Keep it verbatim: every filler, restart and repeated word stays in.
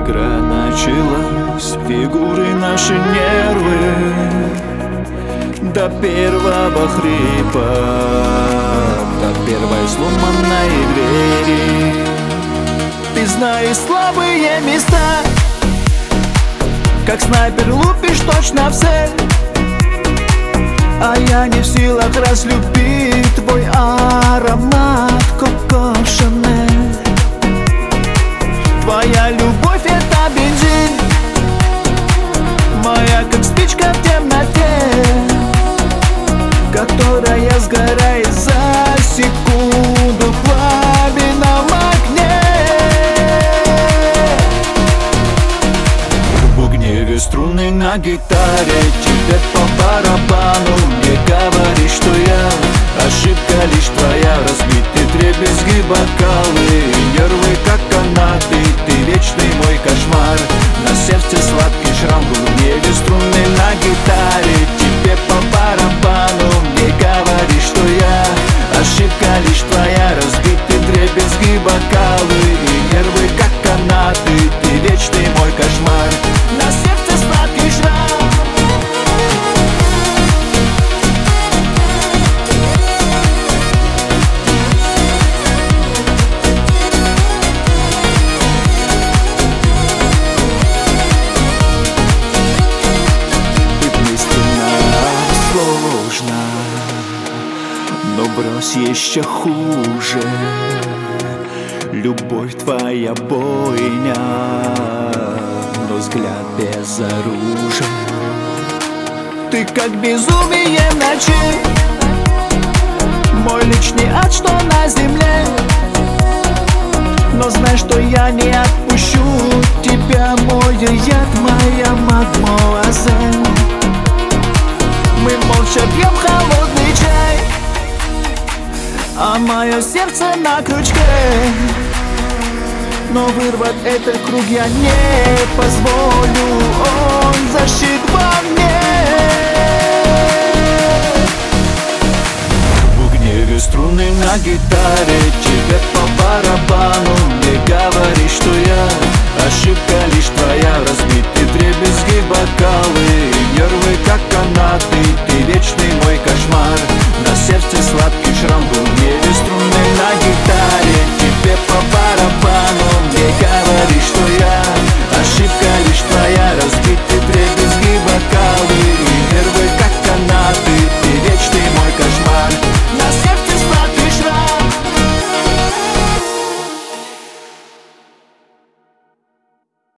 Игра началась, фигуры наши нервы до первого хрипа, до первой сломанной двери. Ты знаешь слабые места, как снайпер лупишь точно в цель, а я не в силах разлюбить твой аромат Коко Шанель. Твоя любовь — это бензин, моя как спичка в темноте, которая сгорает за секунду в пламенном окне. В гневе струны на гитаре, тебе по барабану. Не говори, что я ошибка лишь твоя. Разбиты дребезги, бокалы и нервы как канаты. Ты вечный мой кошмар, на сердце сладкий шрам. В гневе струны на гитаре, тебе по барабану. Не говори, что я ошибка лишь твоя. Разбиты дребезги, бокалы и нервы как канаты. Ты вечный мой кошмар, на сердце сладкий шрам. Но брось еще хуже, любовь твоя бойня, но взгляд без оружия. Ты как безумие в ночи, мой личный ад, что на земле. Но знай, что я не отпущу тебя, мой яд, моя мадмуазель. Мы молча пьем холодный чай, а мое сердце на крючке. Но вырвать этот круг я не позволю, он защит во мне. В гневе струны на гитаре, тебе по